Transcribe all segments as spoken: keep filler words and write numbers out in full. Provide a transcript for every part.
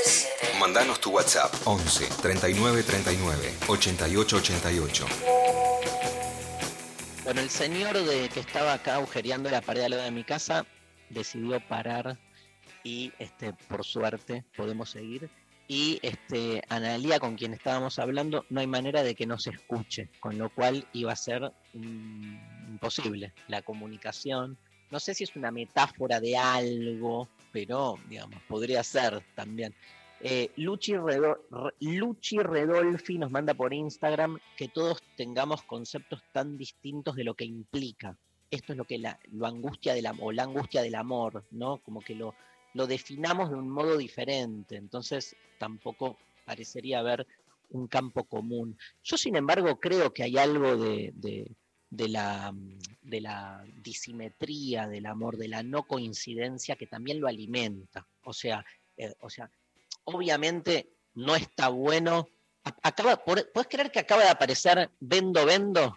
Mandanos tu WhatsApp once treinta y nueve treinta y nueve ochenta y ocho ochenta y ocho. Bueno, el señor de que estaba acá agujereando la pared al lado de mi casa decidió parar y este, por suerte podemos seguir. Y este, Analía, con quien estábamos hablando, no hay manera de que no se escuche, con lo cual iba a ser mm, imposible la comunicación. No sé si es una metáfora de algo, pero digamos, podría ser también. Eh, Luchi, Redo, Luchi Redolfi nos manda por Instagram que todos tengamos conceptos tan distintos de lo que implica. Esto es lo que la, lo angustia del amor, o la angustia del amor, ¿no? Como que lo, lo definamos de un modo diferente, entonces tampoco parecería haber un campo común. Yo, sin embargo, creo que hay algo de, de, de, la, de la disimetría del amor, de la no coincidencia que también lo alimenta. O sea, eh, o sea obviamente no está bueno. Acaba, ¿puedes creer que acaba de aparecer Vendo Vendo?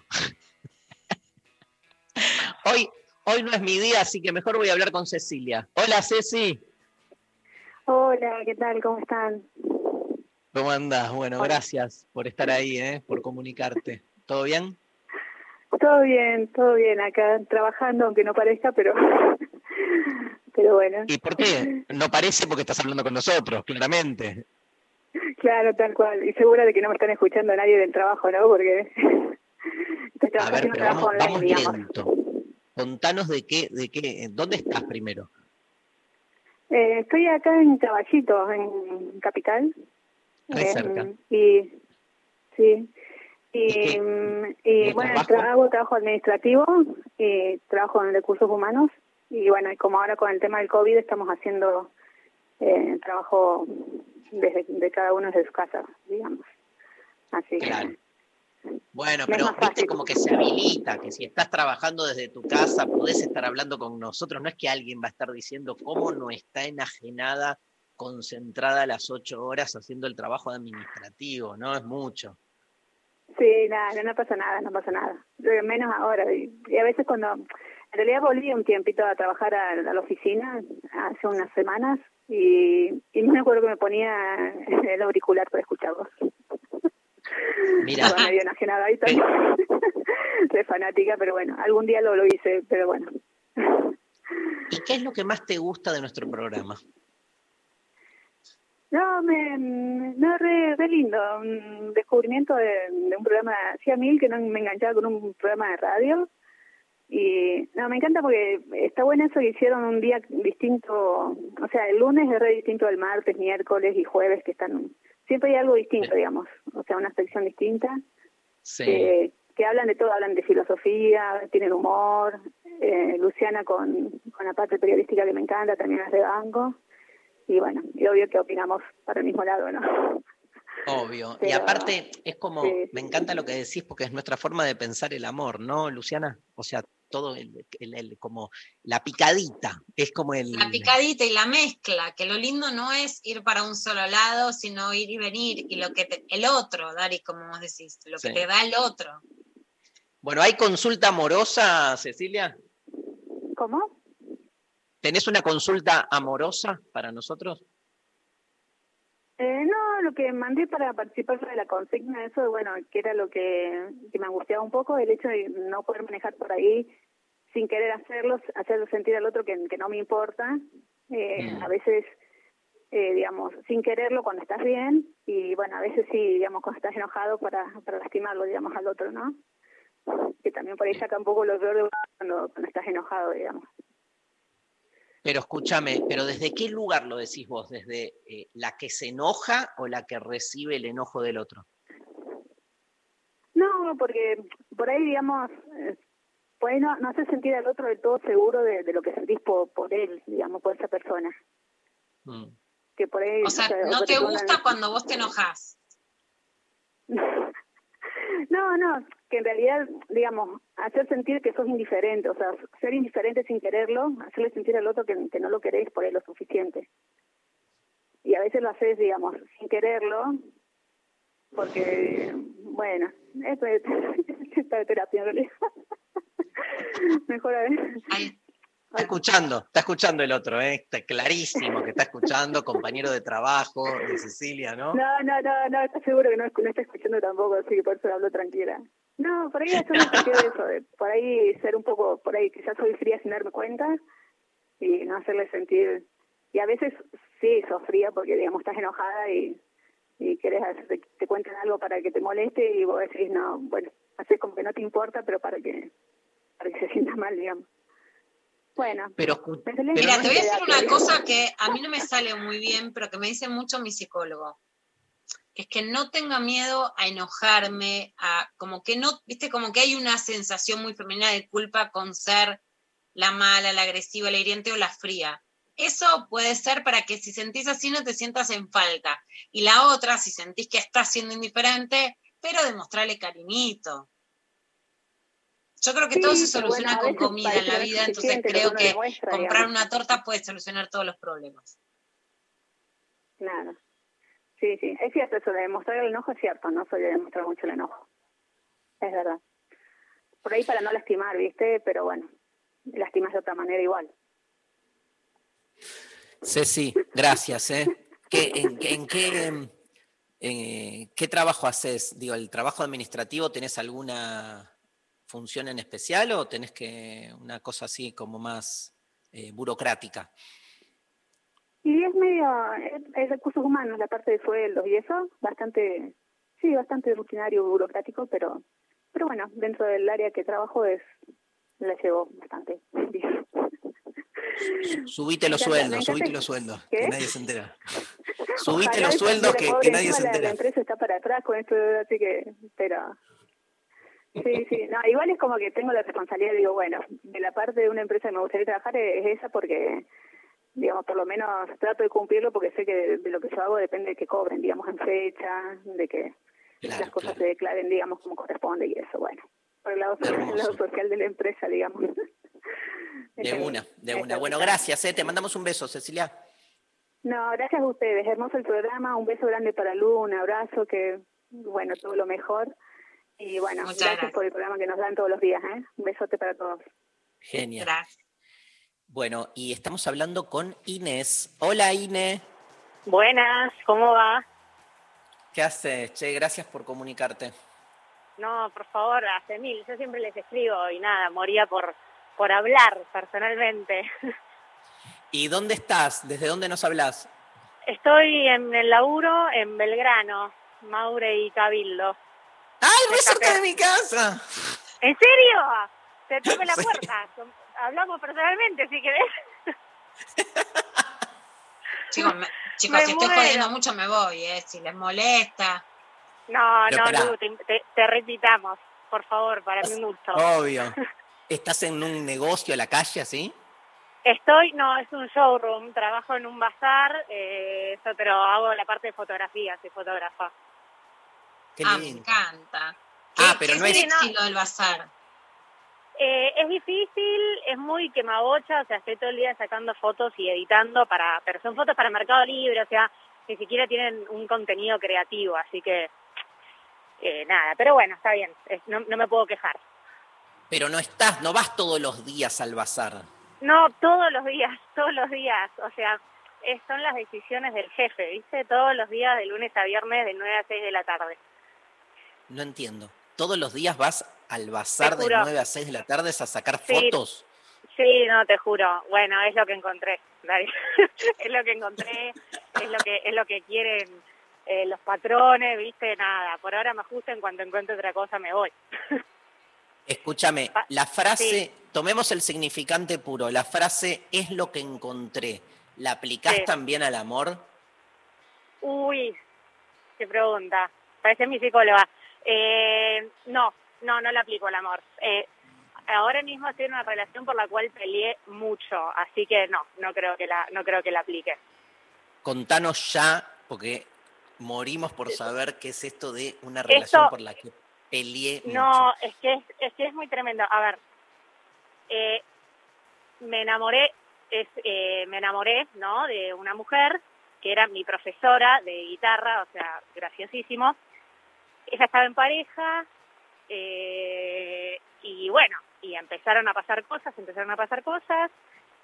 Hoy, hoy no es mi día, así que mejor voy a hablar con Cecilia. Hola, Ceci. Hola, ¿qué tal? ¿Cómo están? ¿Cómo andás? Bueno, Hola. Gracias por estar ahí, ¿eh? Por comunicarte. ¿Todo bien? Todo bien, todo bien. Acá trabajando, aunque no parezca, pero, pero bueno. ¿Y por qué? No parece porque estás hablando con nosotros, claramente. Claro, tal cual. Y segura de que no me están escuchando nadie del trabajo, ¿no? Porque estoy A ver, haciendo pero trabajo vamos, online, vamos digamos. lento. Contanos de qué, de qué, ¿dónde estás primero? Eh, estoy acá en Caballito, en Capital. Re Eh, cerca. y sí. Y, ¿Y qué? y, ¿Y bueno, trabajo? hago trabajo administrativo, y trabajo en recursos humanos. Y bueno, como ahora con el tema del COVID estamos haciendo eh, trabajo desde de cada uno desde su casa, digamos. Así Claro. que Bueno, me es pero más viste fácil. como que se habilita, que si estás trabajando desde tu casa podés estar hablando con nosotros, no es que alguien va a estar diciendo cómo no está enajenada, concentrada las ocho horas haciendo el trabajo administrativo, no es mucho. Sí, nada, no, no pasa nada, no pasa nada. Eh, Menos ahora. Y, y a veces cuando, en realidad volví un tiempito a trabajar a, a la oficina hace unas semanas y, y no me acuerdo que me ponía el auricular para escucharlos. Mira, Estaba medio enajenada ahí también. De fanática, pero bueno, algún día lo, lo hice, pero bueno. ¿y qué es lo que más te gusta de nuestro programa? No, me, no, re, re lindo, un descubrimiento de, de un programa, hacía mil que no me enganchaba con un programa de radio, y no, me encanta porque está bueno eso que hicieron un día distinto, o sea, el lunes es re distinto al martes, miércoles y jueves, que están, siempre hay algo distinto, digamos, o sea, una sección distinta, Sí. que, que hablan de todo, hablan de filosofía, tienen humor, eh, Luciana con, con la parte periodística que me encanta, también es de banco. Y bueno, y obvio que opinamos para el mismo lado, ¿no? Obvio. Pero, y aparte es como, sí. me encanta lo que decís porque es nuestra forma de pensar el amor, ¿no, Luciana? O sea, todo el, el, el como la picadita, es como el... La picadita y la mezcla, que lo lindo no es ir para un solo lado, sino ir y venir, y lo que te, el otro, Dari, como vos decís, lo Sí. que te da el otro. Bueno, ¿hay consulta amorosa, Cecilia? ¿Cómo? ¿Tenés una consulta amorosa para nosotros? Eh, no, lo que mandé para participar de la consigna, eso, bueno, que era lo que, que me angustiaba un poco, el hecho de no poder manejar por ahí sin querer hacerlo, hacerlo sentir al otro que, que no me importa. Eh, Mm. A veces, eh, digamos, sin quererlo cuando estás bien, y bueno, a veces sí, digamos, cuando estás enojado para, para lastimarlo, digamos, al otro, ¿no? Que también por ahí saca un poco lo peor de uno cuando, cuando estás enojado, digamos. Pero escúchame, ¿pero desde qué lugar lo decís vos? ¿Desde eh, la que se enoja o la que recibe el enojo del otro? No, porque por ahí, digamos, eh, por ahí no, no hace sentir al otro del todo seguro de, de lo que sentís por, por él, digamos, por esa persona. Mm. Que por ahí... O sea, o sea, no o te preguntan- gusta cuando vos te enojás. No, no, que en realidad, digamos, hacer sentir que sos indiferente, o sea, ser indiferente sin quererlo, hacerle sentir al otro que, que no lo querés por él lo suficiente. Y a veces lo haces, digamos, sin quererlo, porque, bueno, esto es esta terapia en realidad. Mejor a ver. Ay, Está escuchando, está escuchando el otro, ¿eh? Está clarísimo que está escuchando, compañero de trabajo de Cecilia, ¿no? No, no, no, no, está seguro que no, no está escuchando tampoco, así que por eso hablo tranquila. No, por ahí hacer un sentido de eso, de por ahí ser un poco, por ahí quizás soy fría sin darme cuenta y no hacerle sentir, y a veces sí sos fría porque digamos estás enojada y, y querés hacer, te, te cuentan algo para que te moleste y vos decís no, bueno, haces como que no te importa, pero para que, para que se sienta mal, digamos. Bueno, pero, pero mira, te voy a decir una cosa que a mí no me sale muy bien, pero que me dice mucho mi psicólogo. Que es que no tenga miedo a enojarme, a como que no, viste, como que hay una sensación muy femenina de culpa con ser la mala, la agresiva, la hiriente o la fría. Eso puede ser para que si sentís así no te sientas en falta. Y la otra, si sentís que estás siendo indiferente, pero demostrarle cariñito. Yo creo que sí, todo se soluciona bueno, con comida en la vida, entonces creo que demuestra, comprar digamos. Una torta puede solucionar todos los problemas. Claro. Sí, sí, es cierto eso de demostrar el enojo, es cierto, no soy de demostrar mucho el enojo. Es verdad. Por ahí para no lastimar, ¿viste? Pero bueno, lastimas de otra manera igual. Ceci, gracias, ¿eh? ¿Qué, en, en, qué, en, qué trabajo haces? Digo, ¿el trabajo administrativo tenés alguna función en especial o tenés que una cosa así como más eh, burocrática? Y es medio, es, es recursos humanos, la parte de sueldos y eso, bastante, sí, bastante rutinario, burocrático, pero pero bueno, dentro del área que trabajo es, la llevo bastante bien. Subite los sueldos, subite los sueldos, que nadie se entera. Subite los sueldos, que, que nadie se entera. La, la empresa está para atrás con esto, así que, pero... Sí, sí, no, igual es como que tengo la responsabilidad, digo, bueno, de la parte de una empresa que me gustaría trabajar es, es esa porque... digamos, por lo menos trato de cumplirlo porque sé que de, de lo que yo hago depende de que cobren, digamos, en fecha, de que claro, las cosas claro. se declaren, digamos, como corresponde y eso, bueno, por el lado, el lado social de la empresa, digamos. De una, de una. Bueno, gracias, eh, te mandamos un beso, Cecilia. No, gracias a ustedes, hermoso el programa, un beso grande para Lu, un abrazo, que, bueno, todo lo mejor. Y bueno, gracias, gracias por el programa que nos dan todos los días, ¿eh? Un besote para todos. Genial. Gracias. Bueno, y estamos hablando con Inés. Hola, Inés. Buenas, ¿cómo va? ¿Qué haces? Che, gracias por comunicarte. No, por favor, hace mil. Yo siempre les escribo y nada, moría por, por hablar personalmente. ¿Y dónde estás? ¿Desde dónde nos hablas? Estoy en el laburo en Belgrano, Maure y Cabildo. ¡Ay, muy cerca de mi casa! ¿En serio? Te toqué la puerta. Hablamos personalmente, si querés. Chicos, me, chicos me si muero. Estoy jodiendo mucho me voy, ¿eh? Si les molesta. No, Pero no, Lu, te, te, te repitamos, por favor, para mi gusto. Obvio. ¿Estás en un negocio a la calle, así? Estoy, no, es un showroom, trabajo en un bazar, eh, eso, pero hago la parte de fotografía, soy fotógrafa. Qué ah, me encanta. ¿Qué, ah, pero qué no es es estilo no. del bazar? Eh, es difícil, es muy quemabocha, o sea, estoy todo el día sacando fotos y editando, para, pero son fotos para Mercado Libre, o sea, ni siquiera tienen un contenido creativo, así que, eh, nada, pero bueno, está bien, es, no, no me puedo quejar. Pero no estás, no vas todos los días al bazar. No, todos los días, todos los días, o sea, es, son las decisiones del jefe, ¿viste? Todos los días, de lunes a viernes, de nueve a seis de la tarde. No entiendo. ¿Todos los días vas al bazar de nueve a seis de la tarde a sacar sí, fotos? Sí, no, te juro. Bueno, es lo que encontré. es lo que encontré, es lo que es lo que quieren eh, los patrones, ¿viste? Nada, por ahora me ajusto, en cuanto encuentre otra cosa me voy. Escúchame, la frase, sí. Tomemos el significante puro, la frase es lo que encontré, ¿la aplicás sí. también al amor? Uy, qué pregunta. Parece mi psicóloga. Eh, no, no, no la aplico al amor. Eh, ahora mismo estoy en una relación por la cual peleé mucho, así que no, no creo que la, no creo que la aplique. Contanos ya, porque morimos por saber qué es esto de una relación esto, por la que peleé mucho. No, es que es, es que es muy tremendo. A ver, eh, me enamoré, es, eh, me enamoré, ¿no? De una mujer que era mi profesora de guitarra, o sea, graciosísimo. Ella estaba en pareja, eh, y bueno, y empezaron a pasar cosas, empezaron a pasar cosas,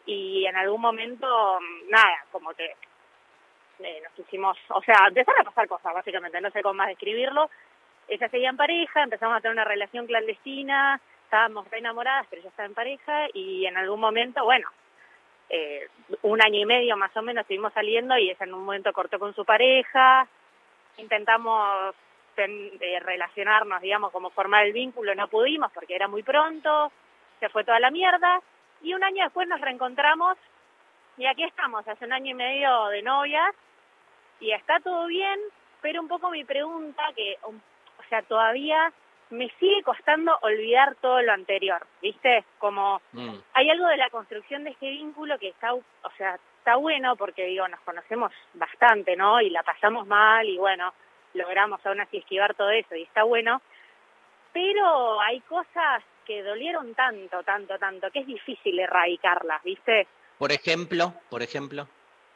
y en algún momento, nada, como que eh, nos quisimos, o sea, empezaron a pasar cosas, básicamente, no sé cómo más describirlo. Ella seguía en pareja, empezamos a tener una relación clandestina, estábamos re enamoradas, pero ella estaba en pareja, y en algún momento, bueno, eh, un año y medio más o menos estuvimos saliendo, y ella en un momento cortó con su pareja, intentamos ten, eh, relacionarnos, digamos, como formar el vínculo, no pudimos porque era muy pronto, se fue toda la mierda, y un año después nos reencontramos, y aquí estamos, hace un año y medio de novias, y está todo bien, pero un poco mi pregunta, que, o sea, todavía me sigue costando olvidar todo lo anterior, ¿viste? Como mm. hay algo de la construcción de este vínculo que está, o sea, está bueno porque, digo, nos conocemos bastante, ¿no? Y la pasamos mal y, bueno, logramos aún así esquivar todo eso y está bueno, pero hay cosas que dolieron tanto, tanto, tanto, que es difícil erradicarlas, ¿viste? Por ejemplo, por ejemplo.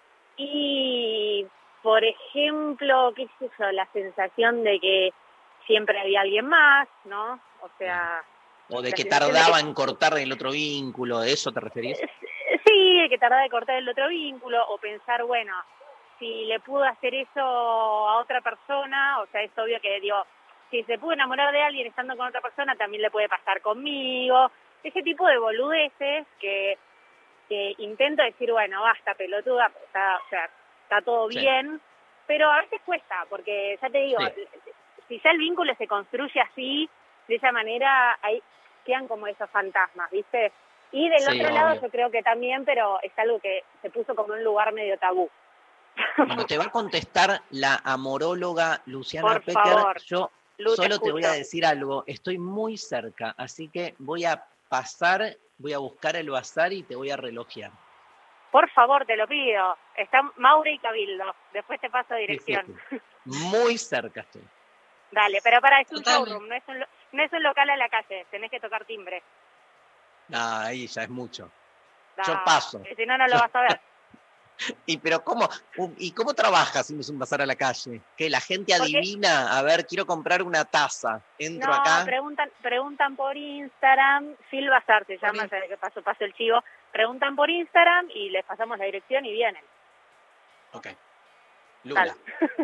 Y, por ejemplo, qué sé yo, la sensación de que siempre había alguien más, ¿no? O sea... O de que tardaba de que... en cortar el otro vínculo, ¿de eso te referís? Sí, de que tardaba en cortar el otro vínculo, o pensar, bueno, si le pudo hacer eso a otra persona, o sea, es obvio que, digo, si se pudo enamorar de alguien estando con otra persona, también le puede pasar conmigo. Ese tipo de boludeces que, que intento decir, bueno, basta, pelotuda, está, o sea, está todo sí. bien, pero a veces cuesta, porque ya te digo... Sí. Si ya el vínculo se construye así, de esa manera, ahí quedan como esos fantasmas, ¿viste? Y del sí, otro obvio. lado yo creo que también, pero es algo que se puso como un lugar medio tabú. Cuando te va a contestar la amoróloga Luciana Por Pecker, favor, yo Lu, solo te, te voy a decir algo, estoy muy cerca, así que voy a pasar, voy a buscar el bazar y te voy a relojear. Por favor, te lo pido. Están Maure y Cabildo, después te paso dirección. Sí, sí, sí. Muy cerca estoy. Dale, pero para, es un showroom, no es un, no es un local a la calle, tenés que tocar timbre. Ah, ahí ya es mucho. No, yo paso. Si no, no lo vas a ver. ¿Y pero cómo? ¿Y cómo trabajas si no es un bazar a la calle? ¿Que la gente adivina? Porque... A ver, quiero comprar una taza. Entro no, acá. No, preguntan, preguntan por Instagram, Phil Bazar se llama, o que paso, paso el chivo. Preguntan por Instagram y les pasamos la dirección y vienen. Ok. Lula.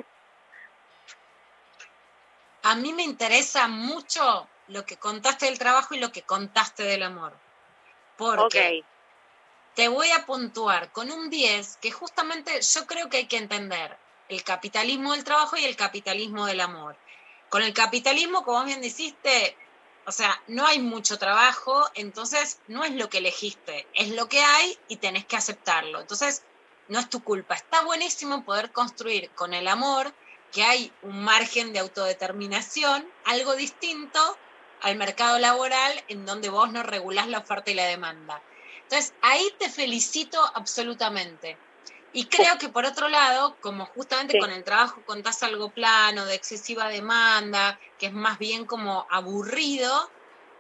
A mí me interesa mucho lo que contaste del trabajo y lo que contaste del amor. Porque okay. te voy a puntuar con un diez, que justamente yo creo que hay que entender el capitalismo del trabajo y el capitalismo del amor. Con el capitalismo, como bien dijiste, o sea, no hay mucho trabajo, entonces no es lo que elegiste, es lo que hay y tenés que aceptarlo. Entonces, no es tu culpa. Está buenísimo poder construir con el amor que hay un margen de autodeterminación, algo distinto al mercado laboral en donde vos no regulás la oferta y la demanda. Entonces, ahí te felicito absolutamente. Y creo que por otro lado, como justamente sí. con el trabajo contás algo plano, de excesiva demanda, que es más bien como aburrido,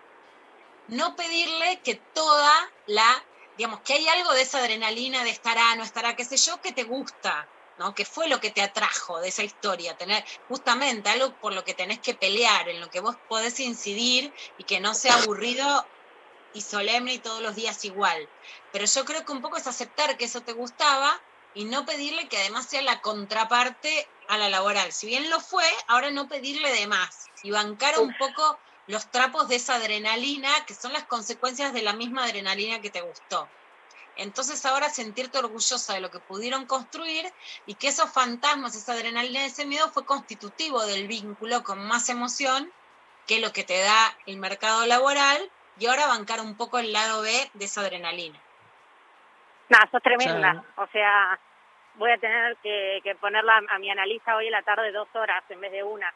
no pedirle que toda la, digamos, que hay algo de esa adrenalina de estará, no estará, qué sé yo, que te gusta, ¿no? Que fue lo que te atrajo de esa historia, tener justamente algo por lo que tenés que pelear, en lo que vos podés incidir y que no sea aburrido y solemne y todos los días igual. Pero yo creo que un poco es aceptar que eso te gustaba y no pedirle que además sea la contraparte a la laboral. Si bien lo fue, ahora no pedirle de más y bancar un poco los trapos de esa adrenalina que son las consecuencias de la misma adrenalina que te gustó. Entonces ahora sentirte orgullosa de lo que pudieron construir y que esos fantasmas, esa adrenalina, ese miedo fue constitutivo del vínculo con más emoción que lo que te da el mercado laboral y ahora bancar un poco el lado B de esa adrenalina. No, sos tremenda. Sí. O sea, voy a tener que, que ponerla a mi analista hoy en la tarde dos horas en vez de una.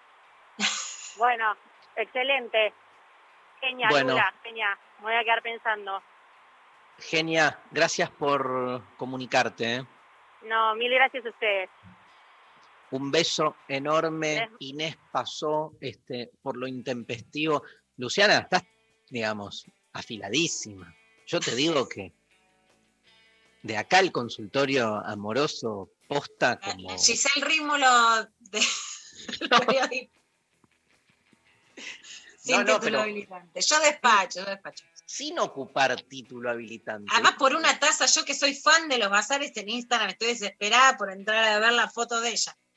Bueno, excelente. Genia, bueno. Lula, genia. Me voy a quedar pensando. Genia, gracias por comunicarte. ¿eh? No, mil gracias a ustedes. Un beso enorme. Inés pasó este, por lo intempestivo. Luciana, estás, digamos, afiladísima. Yo te digo que de acá el consultorio amoroso posta como... Giselle Ritmo lo... De... lo no, no, pero... Yo despacho, yo despacho. sin ocupar título habilitante. Además, por una taza, yo que soy fan de los bazares en Instagram, estoy desesperada por entrar a ver la foto de ella.